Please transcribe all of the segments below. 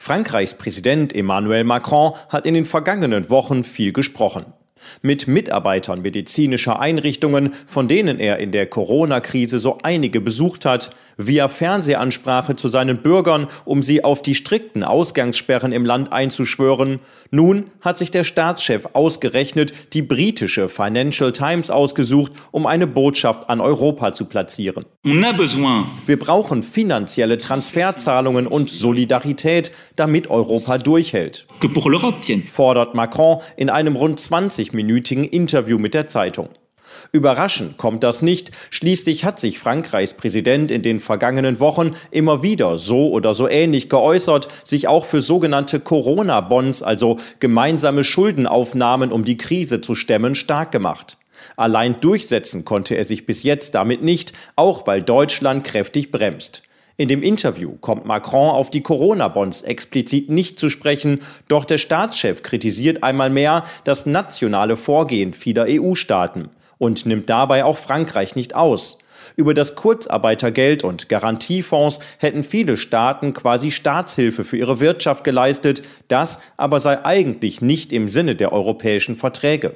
Frankreichs Präsident Emmanuel Macron hat in den vergangenen Wochen viel gesprochen. Mit Mitarbeitern medizinischer Einrichtungen, von denen er in der Corona-Krise so einige besucht hat, via Fernsehansprache zu seinen Bürgern, um sie auf die strikten Ausgangssperren im Land einzuschwören. Nun hat sich der Staatschef ausgerechnet die britische Financial Times ausgesucht, um eine Botschaft an Europa zu platzieren. Wir brauchen finanzielle Transferzahlungen und Solidarität, damit Europa durchhält, fordert Macron in einem rund 20-minütigen Interview mit der Zeitung. Überraschend kommt das nicht, schließlich hat sich Frankreichs Präsident in den vergangenen Wochen immer wieder so oder so ähnlich geäußert, sich auch für sogenannte Corona-Bonds, also gemeinsame Schuldenaufnahmen, um die Krise zu stemmen, stark gemacht. Allein durchsetzen konnte er sich bis jetzt damit nicht, auch weil Deutschland kräftig bremst. In dem Interview kommt Macron auf die Corona-Bonds explizit nicht zu sprechen, doch der Staatschef kritisiert einmal mehr das nationale Vorgehen vieler EU-Staaten und nimmt dabei auch Frankreich nicht aus. Über das Kurzarbeitergeld und Garantiefonds hätten viele Staaten quasi Staatshilfe für ihre Wirtschaft geleistet, das aber sei eigentlich nicht im Sinne der europäischen Verträge.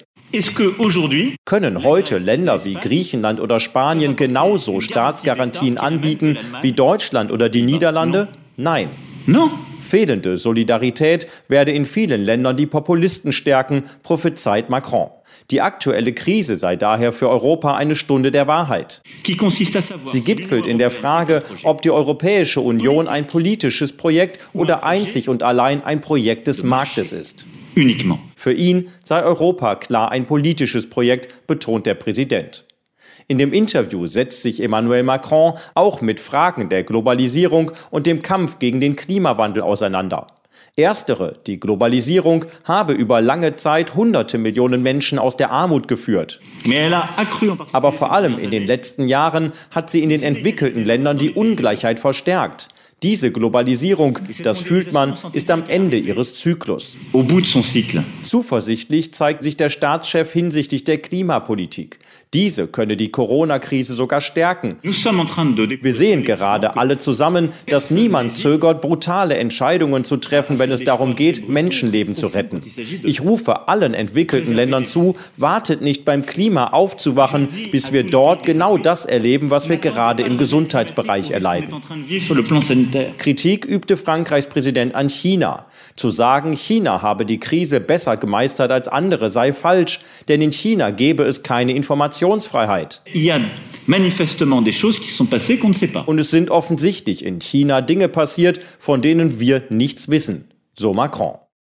Können heute Länder wie Griechenland oder Spanien genauso Staatsgarantien anbieten wie Deutschland oder die Niederlande? Nein. Fehlende Solidarität werde in vielen Ländern die Populisten stärken, prophezeit Macron. Die aktuelle Krise sei daher für Europa eine Stunde der Wahrheit. Sie gipfelt in der Frage, ob die Europäische Union ein politisches Projekt oder einzig und allein ein Projekt des Marktes ist. Für ihn sei Europa klar ein politisches Projekt, betont der Präsident. In dem Interview setzt sich Emmanuel Macron auch mit Fragen der Globalisierung und dem Kampf gegen den Klimawandel auseinander. Erstere, die Globalisierung, habe über lange Zeit hunderte Millionen Menschen aus der Armut geführt. Aber vor allem in den letzten Jahren hat sie in den entwickelten Ländern die Ungleichheit verstärkt. Diese Globalisierung, das fühlt man, ist am Ende ihres Zyklus. Zuversichtlich zeigt sich der Staatschef hinsichtlich der Klimapolitik. Diese könne die Corona-Krise sogar stärken. Wir sehen gerade alle zusammen, dass niemand zögert, brutale Entscheidungen zu treffen, wenn es darum geht, Menschenleben zu retten. Ich rufe allen entwickelten Ländern zu, wartet nicht beim Klima aufzuwachen, bis wir dort genau das erleben, was wir gerade im Gesundheitsbereich erleiden. Kritik übte Frankreichs Präsident an China. Zu sagen, China habe die Krise besser gemeistert als andere, sei falsch, denn in China gebe es keine Informationsfreiheit. Und es sind offensichtlich in China Dinge passiert, von denen wir nichts wissen, so Macron.